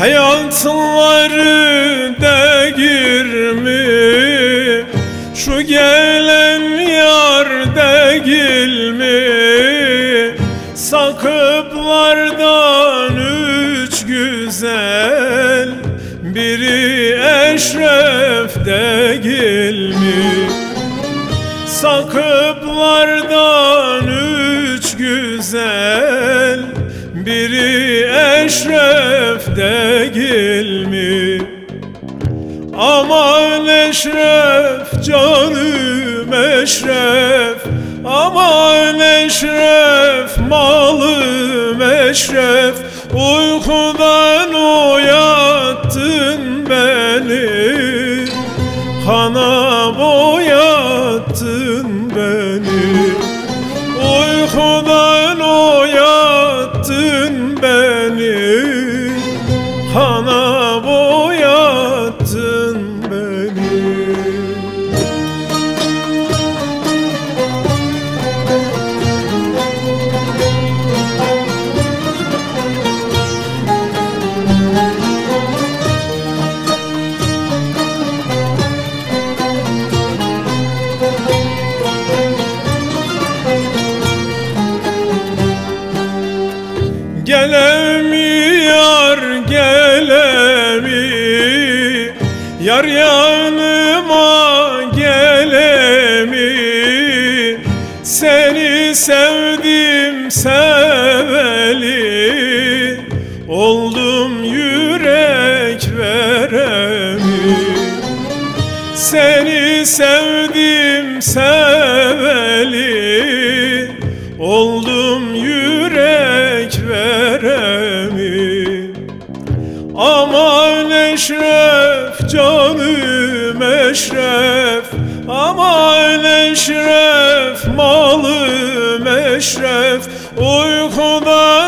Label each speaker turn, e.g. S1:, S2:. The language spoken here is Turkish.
S1: Hayatları değil mi? Şu gelen yar değil mi? Sakıplardan üç güzel, biri eşref değil mi? Sakıplardan üç güzel, biri eşref değil mi? Aman eşref, canım eşref, aman eşref, malım eşref. Uykudan uyattın beni, kana boyattın beni. Uykudan uyattın beni, kana boyattın beni. Gelemi yar gelemi, yar yanıma gelemi. Seni sevdim seveli, oldum yürek veremi. Seni sevdim seveli, oldum yürek veremi. Aman eşref, canım eşref, aman eşref, malım eşref. Uykuda